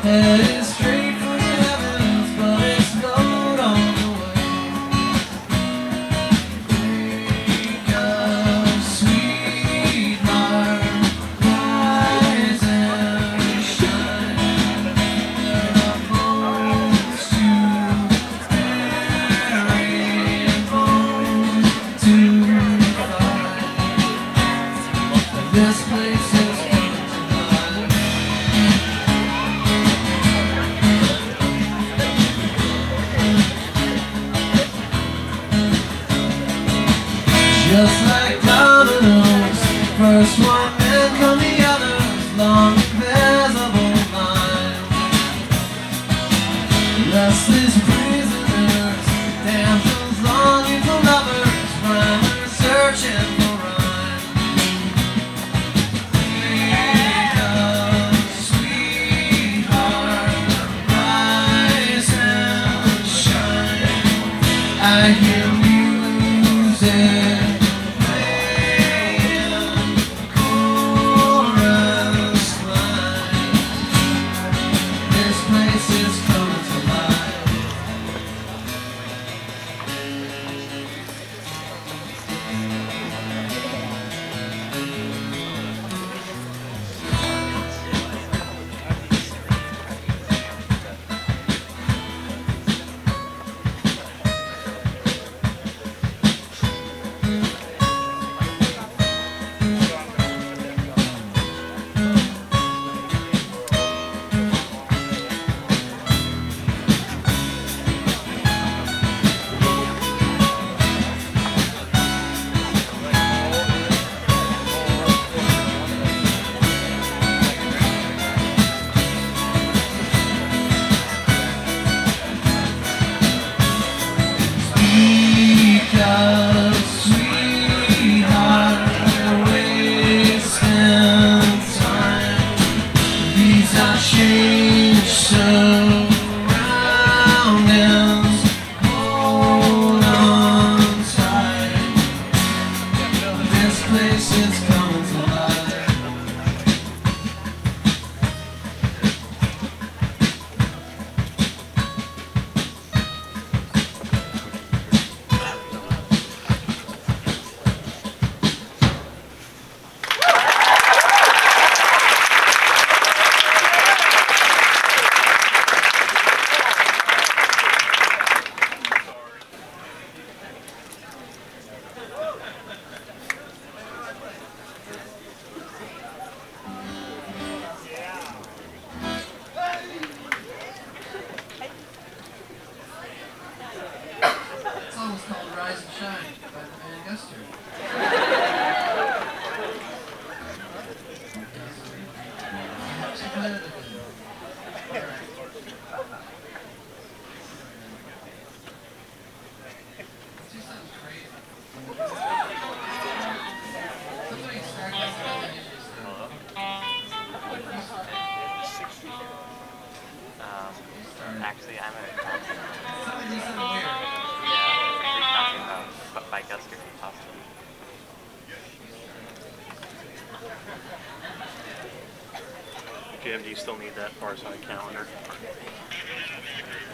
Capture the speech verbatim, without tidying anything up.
Headed straight for the heavens, but it's not on the way. Wake up, sweetheart, rise and shine. There are boats to ferry and boats to find. This place is just like dominoes, first one and come the others, long invisible lines. Restless prisoners, damsels longing for lovers, rhymers searching for rhyme. Wake up, sweetheart, rise and shine. I hear music. Change surroundings, hold on tight. This place is coming to life. It's called Rise and Shine by the band Guster. Um, actually, I'm a by Guster Austin. Jim, do you still need that Farside calendar?